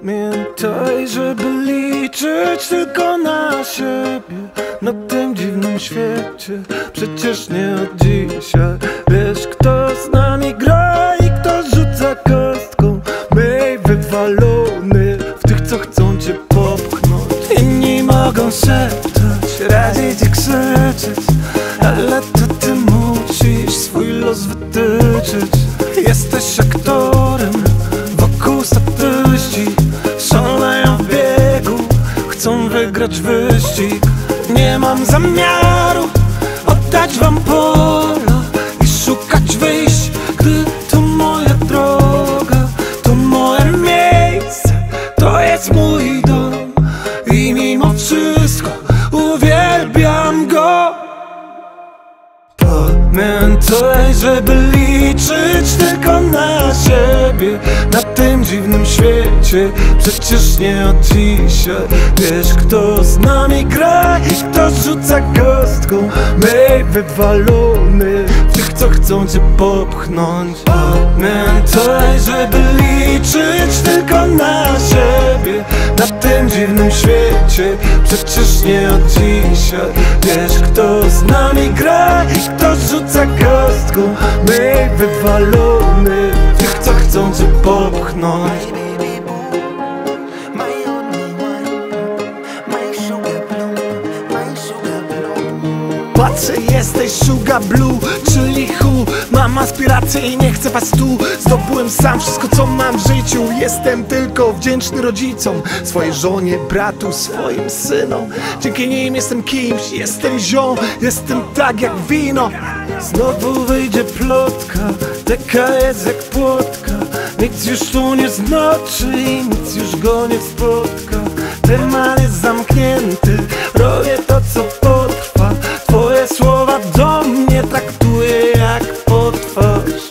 Pamiętaj, żeby liczyć tylko na siebie na tym dziwnym świecie. Przecież nie od dzisiaj. Wiesz, kto z nami gra i kto rzuca kostką. My wywalony w tych, co chcą cię popchnąć. Inni mogą szeptać, radzić i krzyczeć, ale to ty musisz swój los wytyczyć. Jesteś aktorem, wokół statyści szaleją w biegu, chcą wygrać wyścig. Nie mam zamiaru oddać wam pola i szukać wyjść, gdy to moja droga, to moje miejsce, to jest mój dom i mimo wszystko uwielbiam go. Pamiętaj, żeby liczyć tylko na siebie na tym dziwnym świecie. Przecież nie od dzisiaj. Wiesz, kto z nami gra i kto rzuca kostką. My wywalony w tych, co chcą cię popchnąć. Pamiętaj, żeby liczyć tylko na siebie na tym dziwnym świecie. Przecież nie od dzisiaj. Wiesz, kto z nami gra i kto rzuca kostką. My wywalony w tych, co chcą cię popchnąć. Patrzę, jesteś sugar blue, czyli hu. Mam aspiracje i nie chcę was tu. Zdobyłem sam wszystko, co mam w życiu. Jestem tylko wdzięczny rodzicom, swojej żonie, bratu, swoim synom. Dzięki nim jestem kimś, jestem ziom, jestem tak jak wino. Znowu wyjdzie plotka, taka jest jak płotka. Nic już tu nie znaczy i nic już go nie spotka. Temat jest zamknięty, robię to, co potrwa. Twoje słowa do mnie traktuję jak potwarz.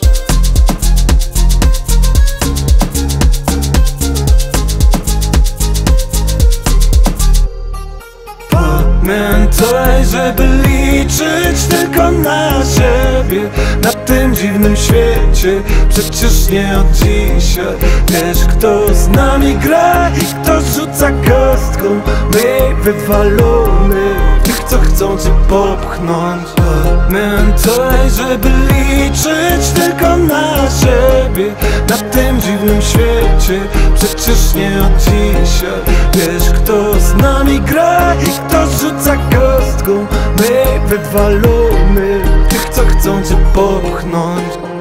Pamiętaj, żeby liczyć tylko na siebie na tym dziwnym świecie. Przecież nie od dzisiaj. Wiesz, kto z nami gra i kto rzuca kostką. My wywalony tych, co chcą cię popchnąć. Pamiętaj, żeby liczyć tylko na siebie na tym dziwnym świecie. Przecież nie od dzisiaj. Wiesz, kto z nami gra i kto rzuca kostką. My wywalony tych, co chcą cię popchnąć.